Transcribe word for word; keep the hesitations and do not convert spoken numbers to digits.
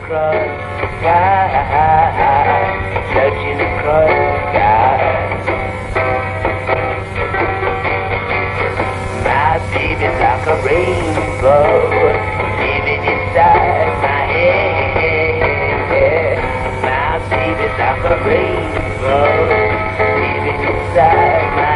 across the sky, searching across the sky. My baby's like a rainbow, living inside my head. My baby's like a rainbow, living inside my